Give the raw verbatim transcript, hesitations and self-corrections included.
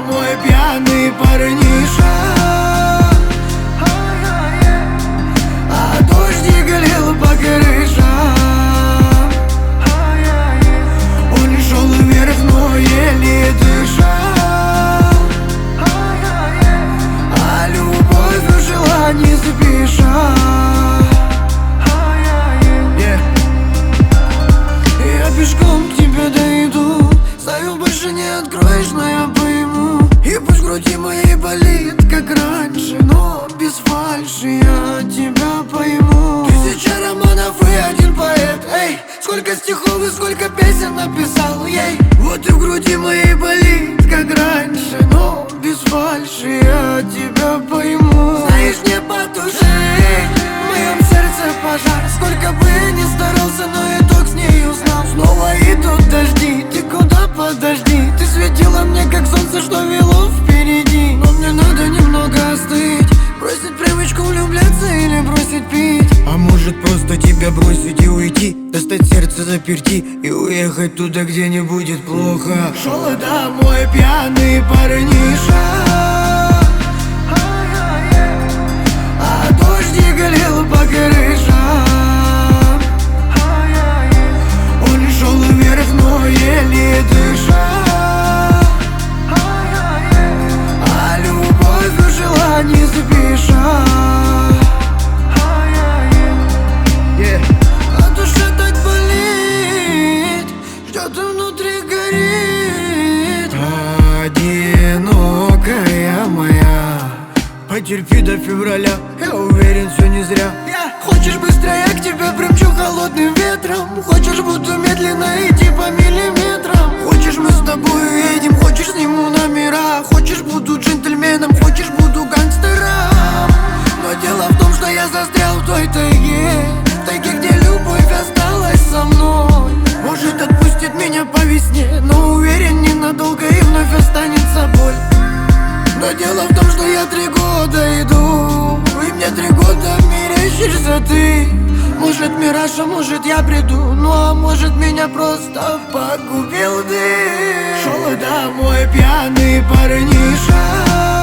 домой пьяный парниша, а дождик лил по крышам. Он шел вверх, но еле дышал, а любовь жила не спеша. Я пешком к тебе дойду, знаю, больше не откроешь, но я пойму. И пусть в груди моей болит, как раньше, но без фальши я тебя пойму. Тысяча романов и один поэт, эй, сколько стихов и сколько песен написал, ей. Вот и в груди моей болит, как раньше, но без фальши я тебя пойму. Знаешь, не потуши в моем сердце пожар. Сколько бы я ни старался, но итог с ней узнал. Снова идут дожди, ты куда подожди? Ты светила мне, как солнце, что вело впереди. Но мне надо немного остыть, бросить привычку влюбляться или бросить пить. А может просто тебя бросить и уйти, достать сердце заперти и уехать туда, где не будет плохо. Шел домой пьяный парниша, а дождик лил по крышам. Он шел вверх, но еле дышал, а любовь жила не спеша. А душа так болит, что-то внутри горит. Одинокая моя, потерпи до февраля, я уверен, все не зря. Хочешь быстрее, я к тебе примчу холодным ветром. Хочешь, буду медленно идти по миллиметрам. Хочешь, мы с тобой едем, хочешь, сниму номера. Хочешь, буду джентльменом, хочешь, буду гангстером. Но дело в том, что я застрял в той тайге, в тайге, где любовь осталась со мной. Может, отпустит меня по весне, но уверен, ненадолго и вновь останется боль. Но дело в том, что я три года иду, и мне три года мерещишься ты. Может, мираж, а может, я приду, ну а может, меня просто погубил ты. Шел домой пьяный парниша,